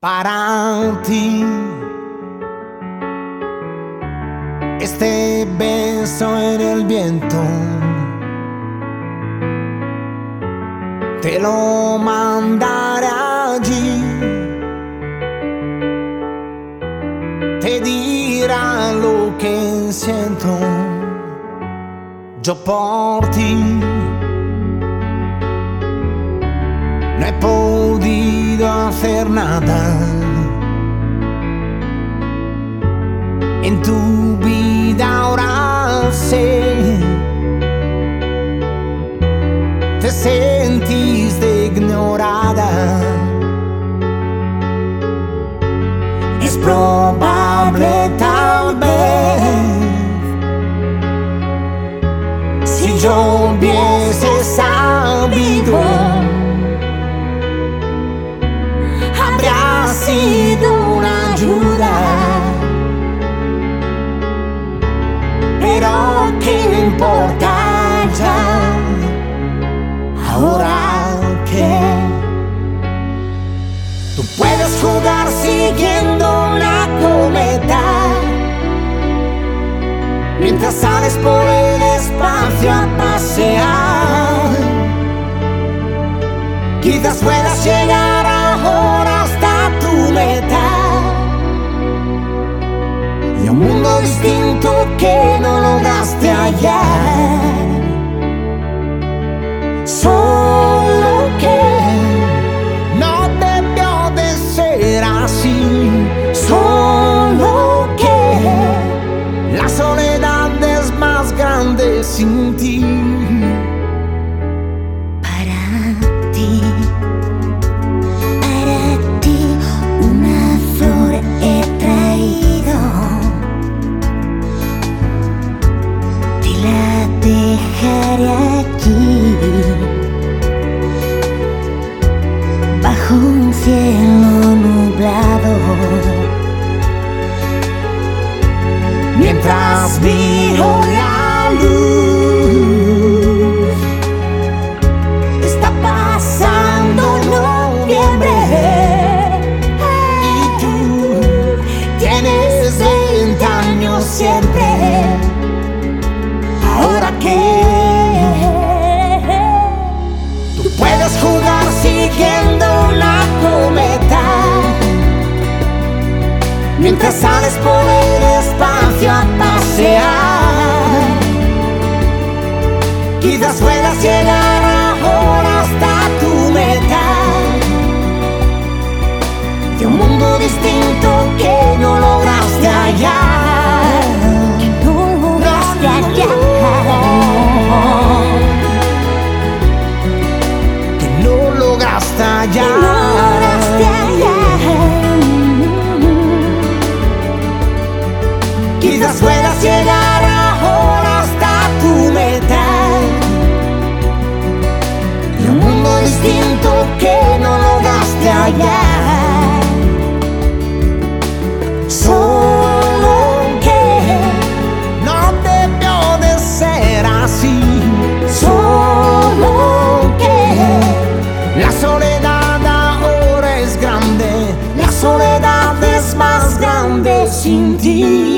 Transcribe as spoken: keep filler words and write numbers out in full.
Para ti, este beso en el viento te lo mandaré allí, te dirá lo que siento yo por ti. No he podido hacer nada en tu vida, ahora sé. Te sentiste ignorada. Es probable, tal vez, si yo hubiese sabido, habría sido una ayuda. Pero qué importa ya, ahora que tú puedes jugar siguiendo una cometa, mientras sales por el espacio a pasear. Quizás puedas llegar ahora hasta tu meta, y un mundo distinto que no lograste ayer. Solo que no debió de ser así. Solo que la soledad es más grande sin ti. Dejaré aquí, bajo un cielo nublado, mientras miro la luz. Está pasando noviembre y tú tienes veinte años siempre. Ahora que tú puedes jugar siguiendo una cometa, mientras sales por el espacio a pasear. Quizás puedas llegar ahora hasta tu meta, de un mundo distinto que no lograste hallar. que no lograste hallar. Que no lograste hallar. Que no lograste hallar. Quizás puedas llegar ahora hasta tu meta, y un mundo distinto que no lograste hallar. Solo que no debió de ser así. Solo que la soledad ahora es grande. La soledad es más grande sin ti.